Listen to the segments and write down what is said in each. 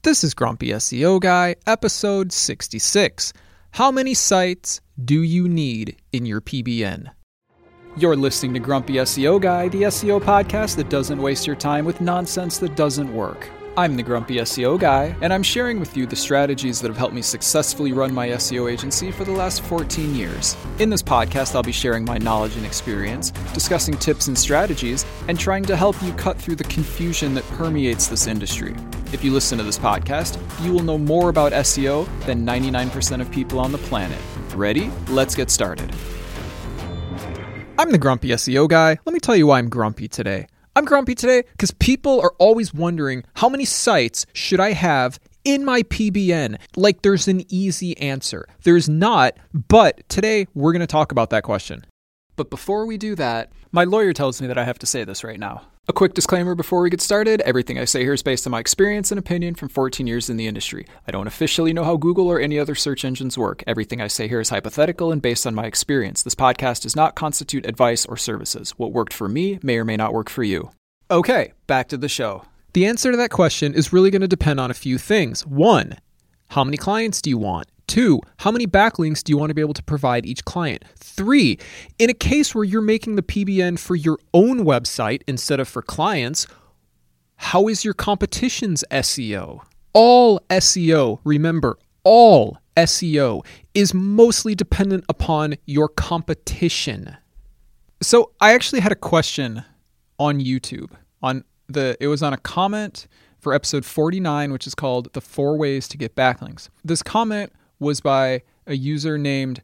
This is Grumpy SEO Guy, episode 66. How many sites do you need in your PBN? You're listening to Grumpy SEO Guy, the SEO podcast that doesn't waste your time with nonsense that doesn't work. I'm the Grumpy SEO Guy, and I'm sharing with you the strategies that have helped me successfully run my SEO agency for the last 14 years. In this podcast, I'll be sharing my knowledge and experience, discussing tips and strategies, and trying to help you cut through the confusion that permeates this industry. If you listen to this podcast, you will know more about SEO than 99% of people on the planet. Ready? Let's get started. I'm the Grumpy SEO Guy. Let me tell you why I'm grumpy today. I'm grumpy today because people are always wondering how many sites should I have in my PBN? Like there's an easy answer. There's not, but today we're going to talk about that question. But before we do that, my lawyer tells me that I have to say this right now. A quick disclaimer before we get started. Everything I say here is based on my experience and opinion from 14 years in the industry. I don't officially know how Google or any other search engines work. Everything I say here is hypothetical and based on my experience. This podcast does not constitute advice or services. What worked for me may or may not work for you. Okay, back to the show. The answer to that question is really going to depend on a few things. 1, how many clients do you want? 2, how many backlinks do you want to be able to provide each client? 3, in a case where you're making the PBN for your own website instead of for clients, how is your competition's SEO? All SEO, remember, all SEO is mostly dependent upon your competition. So I actually had a question on YouTube. It was on a comment for episode 49, which is called The 4 Ways to Get Backlinks. This comment was by a user named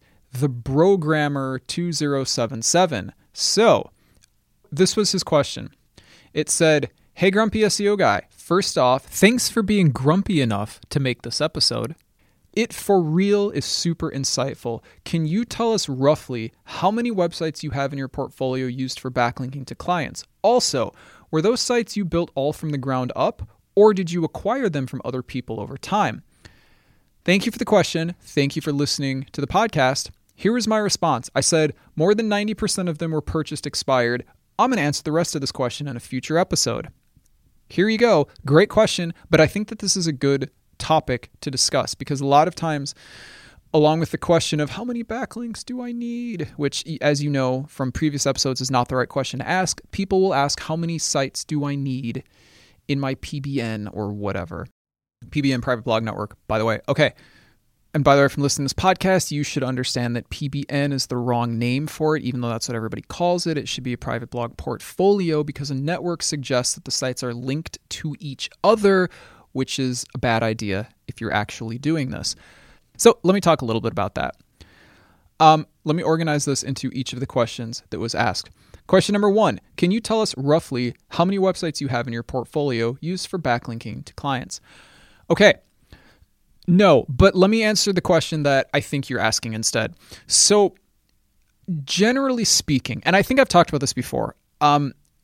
TheBrogrammer2077. So, this was his question. It said, "Hey Grumpy SEO Guy, first off, thanks for being grumpy enough to make this episode. It for real is super insightful. Can you tell us roughly how many websites you have in your portfolio used for backlinking to clients? Also, were those sites you built all from the ground up, or did you acquire them from other people over time?" Thank you for the question. Thank you for listening to the podcast. Here is my response. I said more than 90% of them were purchased expired. I'm going to answer the rest of this question in a future episode. Here you go. Great question, but I think that this is a good topic to discuss because a lot of times, along with the question of how many backlinks do I need, which, as you know from previous episodes, is not the right question to ask, people will ask how many sites do I need in my PBN or whatever. PBN Private Blog Network, by the way. Okay. And by the way, from listening to this podcast, you should understand that PBN is the wrong name for it, even though that's what everybody calls it. It should be a private blog portfolio because a network suggests that the sites are linked to each other, which is a bad idea if you're actually doing this. So let me talk a little bit about that. Let me organize this into each of the questions that was asked. Question number 1, can you tell us roughly how many websites you have in your portfolio used for backlinking to clients? Okay, no, but let me answer the question that I think you're asking instead. So generally speaking, and I think I've talked about this before, I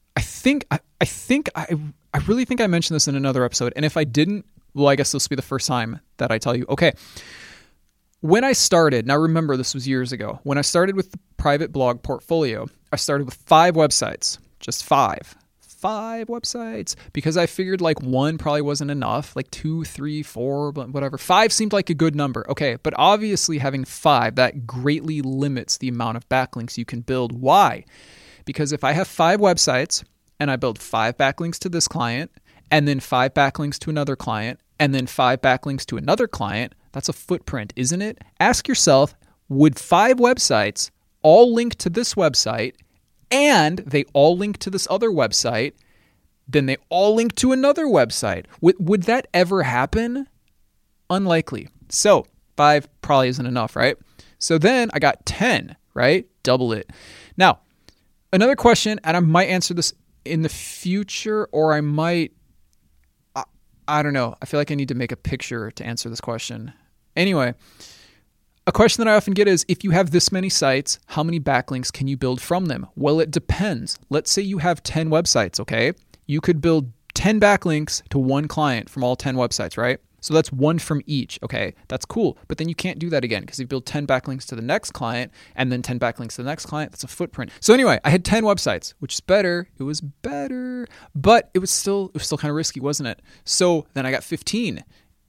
really think I mentioned this in another episode, and if I didn't, well, I guess this will be the first time that I tell you. Okay, when I started, now remember this was years ago, when I started with the private blog portfolio, I started with 5 websites, just 5 websites, because I figured like 1 probably wasn't enough, like 2, 3, 4, but whatever. 5 seemed like a good number. Okay, but obviously having 5, that greatly limits the amount of backlinks you can build. Why? Because if I have 5 websites and I build 5 backlinks to this client, and then 5 backlinks to another client, and then 5 backlinks to another client, that's a footprint, isn't it? Ask yourself, would 5 websites all link to this website, and they all link to this other website, then they all link to another website? Would that ever happen? Unlikely. So 5 probably isn't enough, right? So then I got 10, right? Double it. Now, another question, and I might answer this in the future, or I might, I don't know. I feel like I need to make a picture to answer this question. Anyway, a question that I often get is, if you have this many sites, how many backlinks can you build from them? Well, it depends. Let's say you have 10 websites, okay? You could build 10 backlinks to 1 client from all 10 websites, right? So that's 1 from each. Okay, that's cool. But then you can't do that again because you build 10 backlinks to the next client and then 10 backlinks to the next client. That's a footprint. So anyway, I had 10 websites, which is better. It was better, but it was still kind of risky, wasn't it? So then I got 15.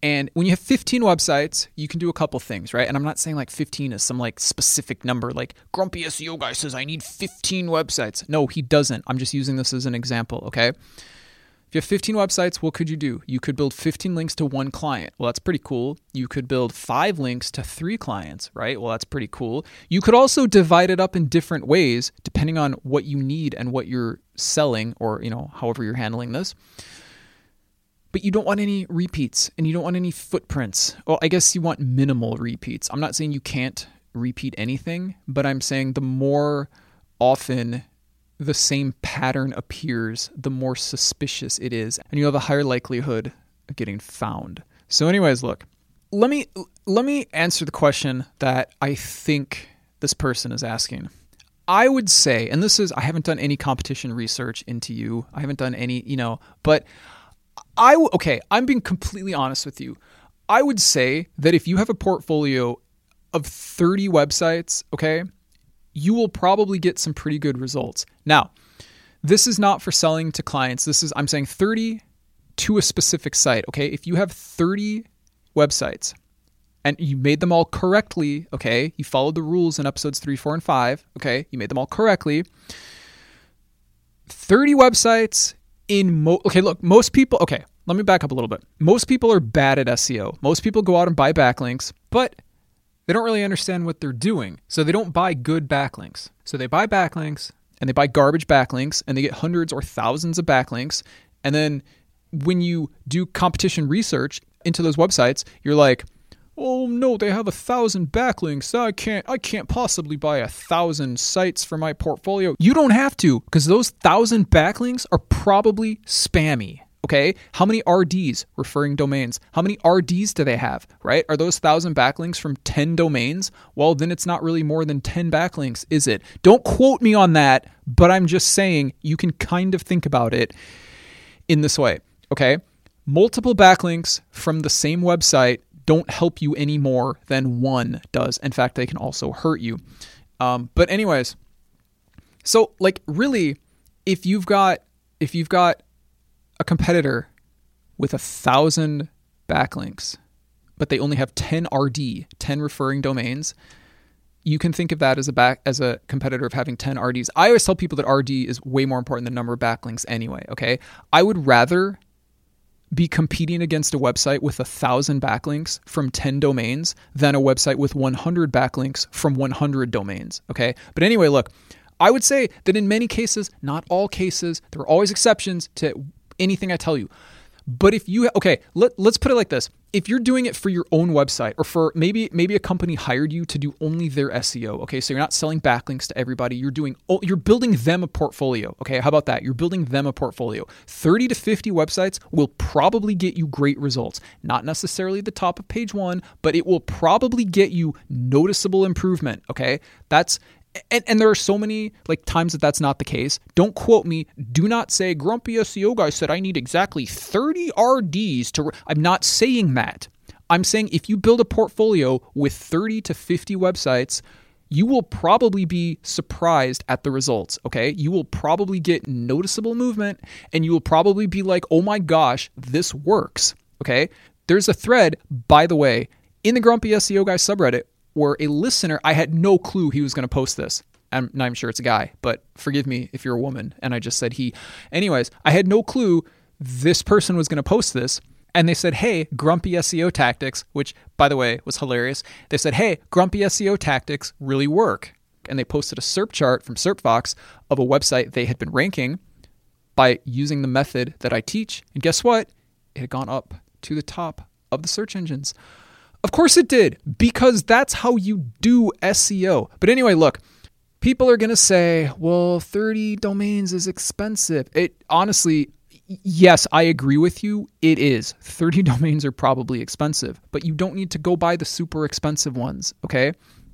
And when you have 15 websites, you can do a couple things, right? And I'm not saying like 15 is some like specific number, like Grumpy SEO Guy says I need 15 websites. No, he doesn't. I'm just using this as an example, okay? If you have 15 websites, what could you do? You could build 15 links to one client. Well, that's pretty cool. You could build 5 links to 3 clients, right? Well, that's pretty cool. You could also divide it up in different ways depending on what you need and what you're selling, or, however you're handling this. But you don't want any repeats and you don't want any footprints. Well, I guess you want minimal repeats. I'm not saying you can't repeat anything, but I'm saying the more often the same pattern appears, the more suspicious it is, and you have a higher likelihood of getting found. So anyways, look, let me answer the question that I think this person is asking. I would say, and I haven't done any competition research into you. I haven't done any, but I'm being completely honest with you. I would say that if you have a portfolio of 30 websites, okay, you will probably get some pretty good results. Now, this is not for selling to clients. I'm saying 30 to a specific site, okay? If you have 30 websites and you made them all correctly, okay, you followed the rules in episodes 3, 4, and 5, okay, you made them all correctly. 30 websites most people, let me back up a little bit. Most people are bad at SEO. Most people go out and buy backlinks, but they don't really understand what they're doing. So they don't buy good backlinks. So they buy backlinks and they buy garbage backlinks and they get hundreds or thousands of backlinks. And then when you do competition research into those websites, you're like, oh no, they have 1,000 backlinks. I can't possibly buy 1,000 sites for my portfolio. You don't have to, because those 1,000 backlinks are probably spammy. Okay, how many RDs, referring domains? How many RDs do they have, right? Are those 1,000 backlinks from 10 domains? Well, then it's not really more than 10 backlinks, is it? Don't quote me on that, but I'm just saying you can kind of think about it in this way, okay? Multiple backlinks from the same website don't help you any more than one does. In fact, they can also hurt you. But anyways, so like really, if you've got a competitor with 1,000 backlinks, but they only have 10 RD, 10 referring domains, you can think of that as a competitor of having 10 RDs. I always tell people that RD is way more important than number of backlinks anyway, okay? I would rather be competing against a website with 1,000 backlinks from 10 domains than a website with 100 backlinks from 100 domains, okay? But anyway, look, I would say that in many cases, not all cases, there are always exceptions to anything I tell you. But if you, let's put it like this. If you're doing it for your own website, or for maybe a company hired you to do only their SEO, okay? So you're not selling backlinks to everybody. You're building them a portfolio, okay? How about that? You're building them a portfolio. 30 to 50 websites will probably get you great results. Not necessarily the top of page 1, but it will probably get you noticeable improvement, okay? And there are so many times that's not the case. Don't quote me. Do not say Grumpy SEO Guy said I need exactly 30 RDs to. I'm not saying that. I'm saying if you build a portfolio with 30 to 50 websites, you will probably be surprised at the results, okay? You will probably get noticeable movement and you will probably be like, oh my gosh, this works, okay? There's a thread, by the way, in the Grumpy SEO Guy subreddit where a listener, I had no clue he was going to post this. I'm not even sure it's a guy, but forgive me if you're a woman and I just said he. Anyways, I had no clue this person was going to post this. And they said, hey, Grumpy SEO tactics, which, by the way, was hilarious. They said, hey, Grumpy SEO tactics really work. And they posted a SERP chart from SERPFox of a website they had been ranking by using the method that I teach. And guess what? It had gone up to the top of the search engines. Of course it did, because that's how you do SEO. But anyway, look, people are going to say, well, 30 domains is expensive. It honestly, yes, I agree with you. It is. 30 domains are probably expensive, but you don't need to go buy the super expensive ones, okay?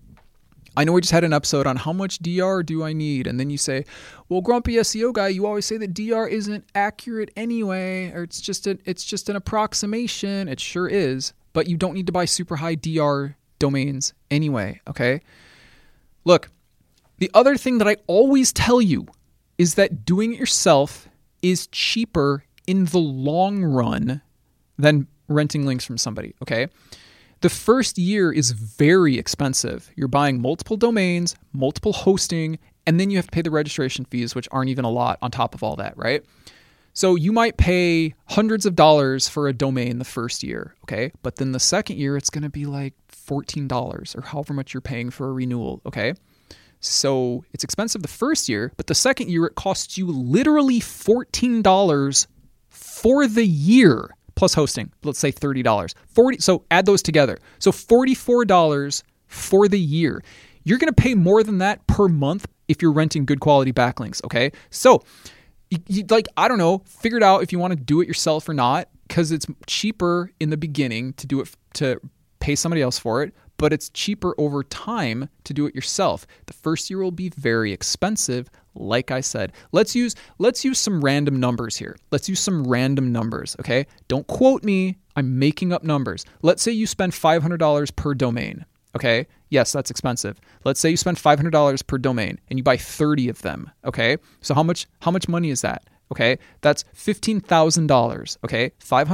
I know we just had an episode on how much DR do I need? And then you say, well, Grumpy SEO Guy, you always say that DR isn't accurate anyway, or it's just an approximation. It sure is. But you don't need to buy super high DR domains anyway, okay? Look, the other thing that I always tell you is that doing it yourself is cheaper in the long run than renting links from somebody, okay? The first year is very expensive. You're buying multiple domains, multiple hosting, and then you have to pay the registration fees, which aren't even a lot on top of all that, right? So you might pay hundreds of dollars for a domain the first year, okay? But then the second year, it's going to be like $14 or however much you're paying for a renewal, okay? So it's expensive the first year, but the second year, it costs you literally $14 for the year, plus hosting. Let's say $30. So add those together. So $44 for the year. You're going to pay more than that per month if you're renting good quality backlinks, okay? So I don't know, figure it out if you want to do it yourself or not, because it's cheaper in the beginning to do it, to pay somebody else for it, but it's cheaper over time to do it yourself. The first year will be very expensive. Like I said, let's use some random numbers here. Let's use some random numbers, okay? Don't quote me. I'm making up numbers. Let's say you spend $500 per domain, okay? Yes, that's expensive. Let's say you spend $500 per domain and you buy 30 of them, okay? So how much money is that? Okay? That's $15,000, okay?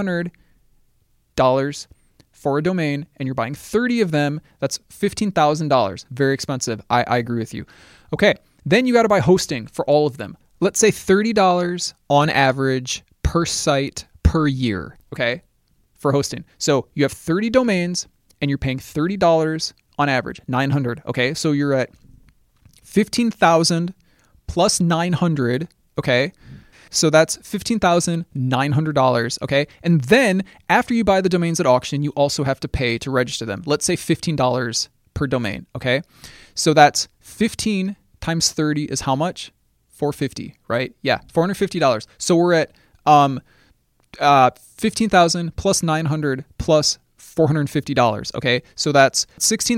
$500 for a domain and you're buying 30 of them, that's $15,000. Very expensive. I agree with you. Okay. Then you got to buy hosting for all of them. Let's say $30 on average per site per year, okay, for hosting. So you have 30 domains and you're paying $30 on average, 900, okay? So you're at 15,000 plus 900, okay? So that's $15,900, okay? And then after you buy the domains at auction, you also have to pay to register them. Let's say $15 per domain, okay? So that's 15 times 30 is how much? $450, right? Yeah, $450. So we're at 15,000 plus 900 plus $450, okay? So that's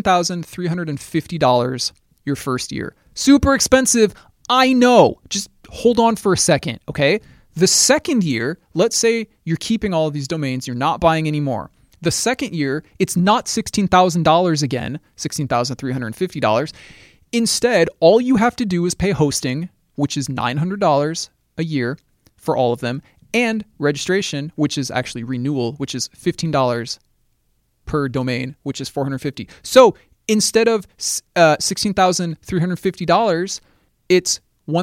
$16,350 your first year. Super expensive, I know. Just hold on for a second, okay? The second year, let's say you're keeping all of these domains, you're not buying any more. The second year, it's not $16,000 again, $16,350. Instead, all you have to do is pay hosting, which is $900 a year for all of them, and registration, which is actually renewal, which is $15 per domain, which is $450. So instead of $16,350, it's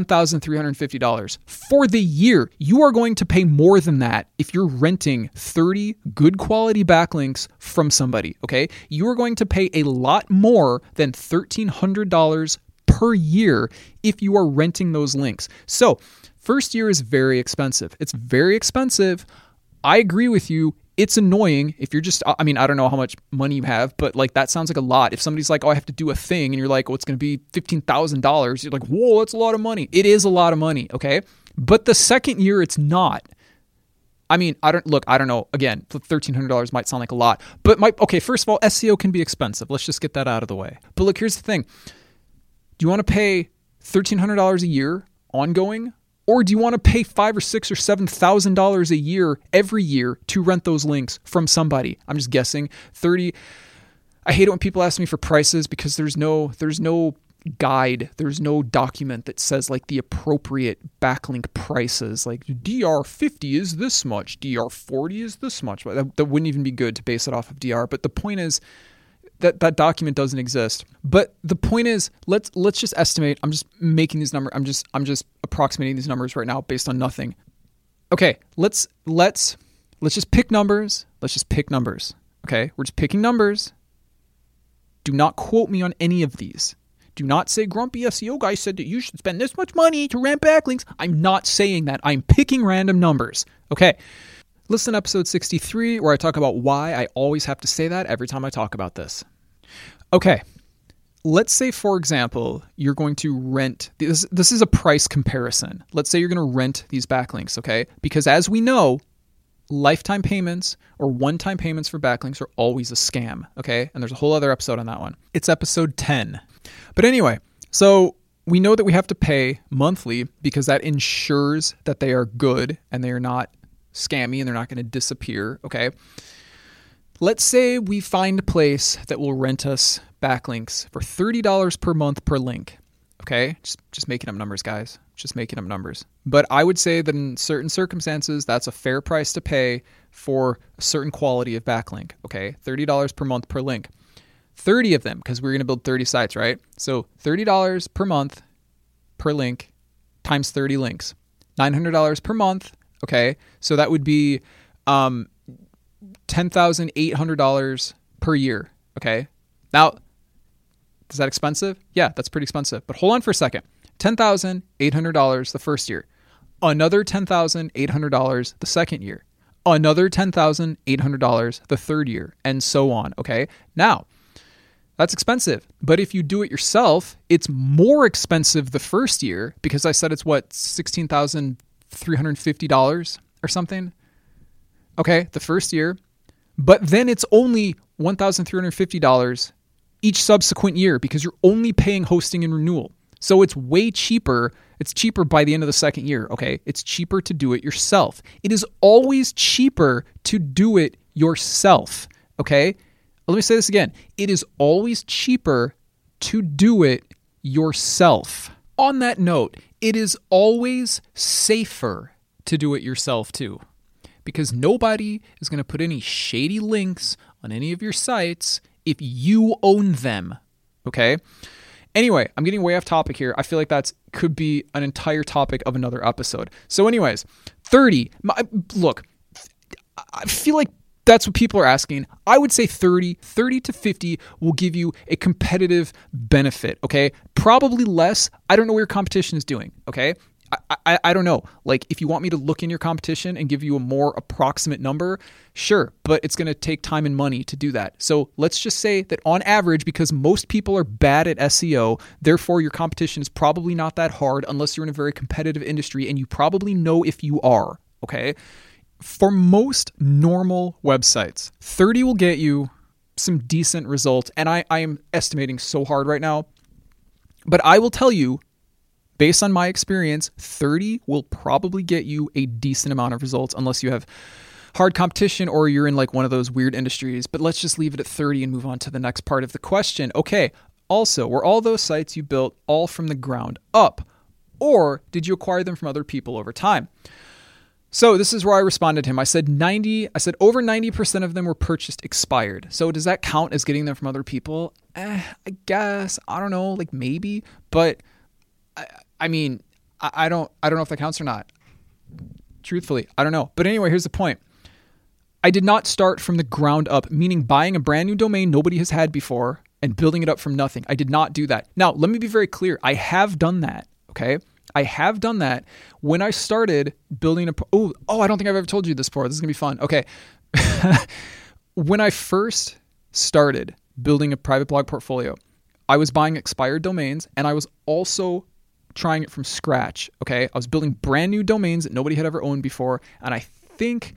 $1,350 for the year. You are going to pay more than that if you're renting 30 good quality backlinks from somebody, okay? You are going to pay a lot more than $1,300 per year if you are renting those links. So first year is very expensive. It's very expensive. I agree with you. It's annoying if you're just, I don't know how much money you have, but like that sounds like a lot. If somebody's like, oh, I have to do a thing, and you're like, oh, it's going to be $15,000. You're like, whoa, that's a lot of money. It is a lot of money, okay? But the second year, it's not. I don't know. Again, $1,300 might sound like a lot, but first of all, SEO can be expensive. Let's just get that out of the way. But look, here's the thing. Do you want to pay $1,300 a year ongoing? Or do you want to pay $5,000 or $6,000 or $7,000 a year every year to rent those links from somebody? I'm just guessing. 30. I hate it when people ask me for prices because there's no guide, there's no document that says like the appropriate backlink prices. Like DR50 is this much, DR40 is this much. That wouldn't even be good to base it off of DR. But the point is that document doesn't exist. But the point is, let's just estimate. I'm just making these numbers. I'm just approximating these numbers right now based on nothing. Okay, let's just pick numbers. Let's just pick numbers. Okay, we're just picking numbers. Do not quote me on any of these. Do not say Grumpy SEO guy said that you should spend this much money to rent backlinks. I'm not saying that. I'm picking random numbers. Okay. Listen to episode 63 where I talk about why I always have to say that every time I talk about this. Okay, let's say, for example, you're going to rent, this is a price comparison. Let's say you're going to rent these backlinks, okay? Because as we know, lifetime payments or one-time payments for backlinks are always a scam, okay? And there's a whole other episode on that one. It's episode 10. But anyway, so we know that we have to pay monthly because that ensures that they are good and they are not scammy and they're not going to disappear, okay? Let's say we find a place that will rent us backlinks for $30 per month per link. Okay, just making up numbers, guys. Just making up numbers. But I would say that in certain circumstances, that's a fair price to pay for a certain quality of backlink. Okay, $30 per month per link. 30 of them, because we're going to build 30 sites, right? So $30 per month per link times 30 links. $900 per month. Okay, so that would be $10,800 per year. Okay, now, is that expensive? Yeah, that's pretty expensive. But hold on for a second. $10,800 the first year. Another $10,800 the second year. Another $10,800 the third year, and so on. Okay, now, that's expensive. But if you do it yourself, it's more expensive the first year because I said it's what, $16,350 or something? Okay, the first year. But then it's only $1,350 each subsequent year because you're only paying hosting and renewal. So it's way cheaper. It's cheaper by the end of the second year, okay? It's cheaper to do it yourself. It is always cheaper to do it yourself, okay? Let me say this again. It is always cheaper to do it yourself. On that note, it is always safer to do it yourself too, because nobody is going to put any shady links on any of your sites if you own them, okay? Anyway, I'm getting way off topic here. I feel like that could be an entire topic of another episode. So anyways, 30. Look, I feel like that's what people are asking. I would say 30 to 50 will give you a competitive benefit, okay? Probably less. I don't know what your competition is doing, okay? I don't know. Like, if you want me to look in your competition and give you a more approximate number, sure, but it's going to take time and money to do that. So let's just say that on average, because most people are bad at SEO, therefore your competition is probably not that hard unless you're in a very competitive industry, and you probably know if you are, okay? For most normal websites, 30 will get you some decent results, and I am estimating so hard right now, but I will tell you, based on my experience, 30 will probably get you a decent amount of results unless you have hard competition or you're in like one of those weird industries. But let's just leave it at 30 and move on to the next part of the question. Okay, also, were all those sites you built all from the ground up, or did you acquire them from other people over time? So this is where I responded to him. I said over 90% of them were purchased expired. So does that count as getting them from other people? I guess. I don't know, like maybe, but I mean, I don't know if that counts or not. Truthfully, I don't know. But anyway, here's the point. I did not start from the ground up, meaning buying a brand new domain nobody has had before and building it up from nothing. I did not do that. Now, let me be very clear. I have done that, okay? I have done that when I started building I don't think I've ever told you this before. This is going to be fun. Okay. When I first started building a private blog portfolio, I was buying expired domains and I was also trying it from scratch, okay? I was building brand new domains that nobody had ever owned before, and I think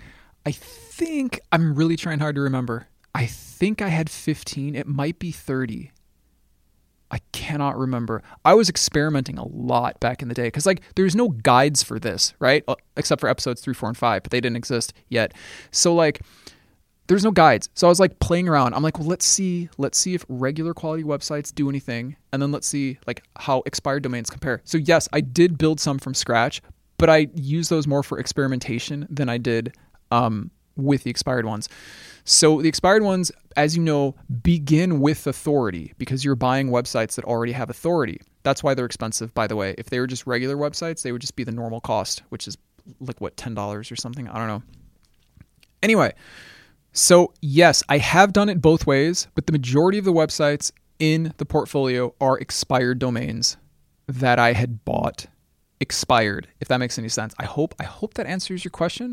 I'm really trying hard to remember. I think I had 15. It might be 30. I cannot remember. I was experimenting a lot back in the day because like there's no guides for this, right? Except for episodes 3, 4, and 5, but they didn't exist yet. So like there's no guides. So I was like playing around. I'm like, well, let's see if regular quality websites do anything. And then let's see like how expired domains compare. So yes, I did build some from scratch, but I used those more for experimentation than I did with the expired ones. So the expired ones, as you know, begin with authority because you're buying websites that already have authority. That's why they're expensive, by the way. If they were just regular websites, they would just be the normal cost, which is like what, $10 or something? I don't know. Anyway, so yes, I have done it both ways, but the majority of the websites in the portfolio are expired domains that I had bought expired, if that makes any sense. I hope that answers your question.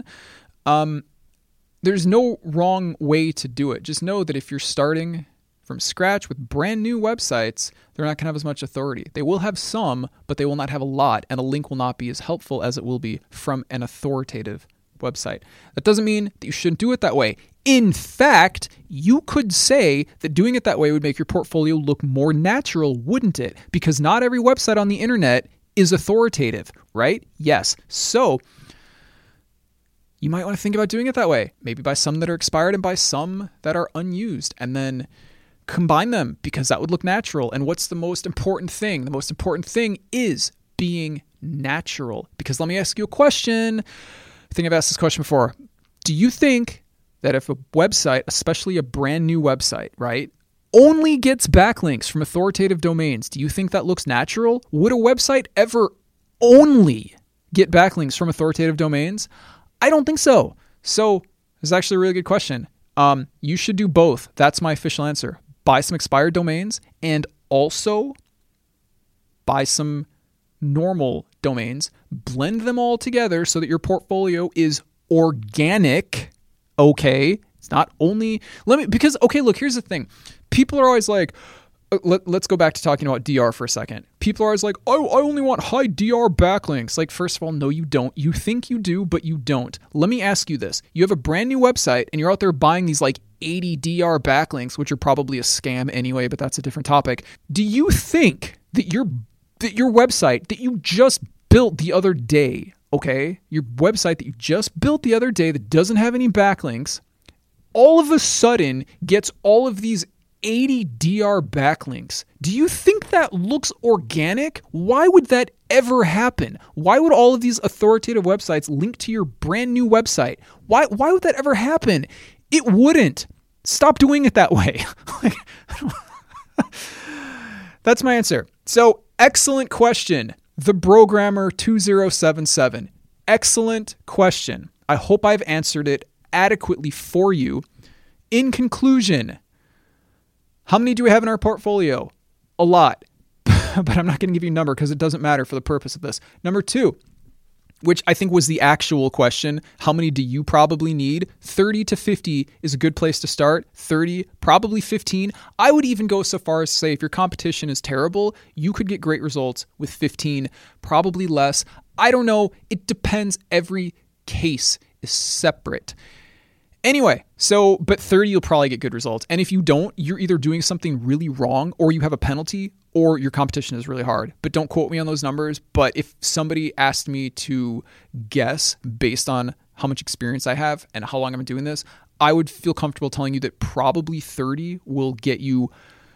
There's no wrong way to do it. Just know that if you're starting from scratch with brand new websites, they're not going to have as much authority. They will have some, but they will not have a lot, and a link will not be as helpful as it will be from an authoritative website. That doesn't mean that you shouldn't do it that way. In fact, you could say that doing it that way would make your portfolio look more natural, wouldn't it? Because not every website on the internet is authoritative, right? Yes. So you might want to think about doing it that way. Maybe buy some that are expired and buy some that are unused. And then combine them because that would look natural. And what's the most important thing? The most important thing is being natural. Because let me ask you a question. I think I've asked this question before. Do you think that if a website, especially a brand new website, right, only gets backlinks from authoritative domains, do you think that looks natural? Would a website ever only get backlinks from authoritative domains? I don't think so. So this is actually a really good question. You should do both. That's my official answer. Buy some expired domains and also buy some normal domains. Blend them all together so that your portfolio is organic. Okay. It's not only, look, here's the thing. People are always like, let's go back to talking about DR for a second. People are always like, oh, I only want high DR backlinks. Like, first of all, no, you don't. You think you do, but you don't. Let me ask you this. You have a brand new website and you're out there buying these like 80 DR backlinks, which are probably a scam anyway, but that's a different topic. Do you think that your website that you just built the other day, okay, your website that you just built the other day that doesn't have any backlinks, all of a sudden gets all of these 80 DR backlinks? Do you think that looks organic? Why would that ever happen? Why would all of these authoritative websites link to your brand new website? Why would that ever happen? It wouldn't. Stop doing it that way. That's my answer. So, excellent question. The Programmer 2077. Excellent question. I hope I've answered it adequately for you. In conclusion, how many do we have in our portfolio? A lot. But I'm not going to give you a number because it doesn't matter for the purpose of this. Number 2, which I think was the actual question, how many do you probably need? 30 to 50 is a good place to start. 30, probably 15. I would even go so far as to say if your competition is terrible, you could get great results with 15, probably less. I don't know. It depends. Every case is separate. Anyway, but 30, you'll probably get good results. And if you don't, you're either doing something really wrong or you have a penalty or your competition is really hard. But don't quote me on those numbers. But if somebody asked me to guess based on how much experience I have and how long I've been doing this, I would feel comfortable telling you that probably 30 will get you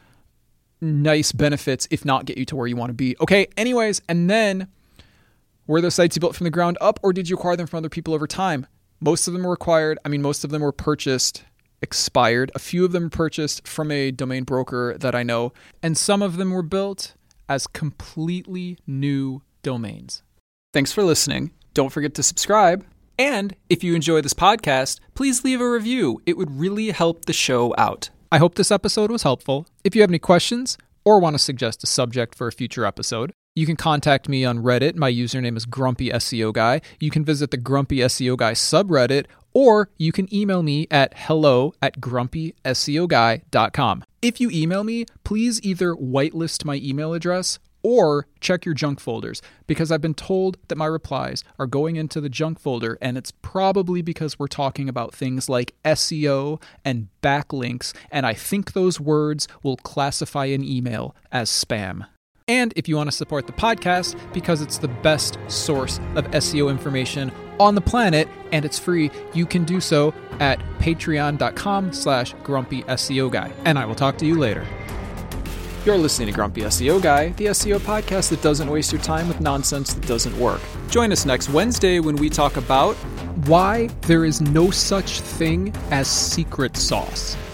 nice benefits, if not get you to where you want to be. Okay, anyways, and then were those sites you built from the ground up or did you acquire them from other people over time? Most of them were most of them were purchased expired. A few of them were purchased from a domain broker that I know, and some of them were built as completely new domains. Thanks for listening. Don't forget to subscribe. And if you enjoy this podcast, please leave a review. It would really help the show out. I hope this episode was helpful. If you have any questions or want to suggest a subject for a future episode, you can contact me on Reddit. My username is Grumpy SEO Guy. You can visit the Grumpy SEO Guy subreddit, or you can email me at hello@grumpyseoguy.com. If you email me, please either whitelist my email address or check your junk folders, because I've been told that my replies are going into the junk folder, and it's probably because we're talking about things like SEO and backlinks, and I think those words will classify an email as spam. And if you want to support the podcast, because it's the best source of SEO information on the planet and it's free, you can do so at patreon.com/grumpySEOguy. And I will talk to you later. You're listening to Grumpy SEO Guy, the SEO podcast that doesn't waste your time with nonsense that doesn't work. Join us next Wednesday when we talk about why there is no such thing as secret sauce.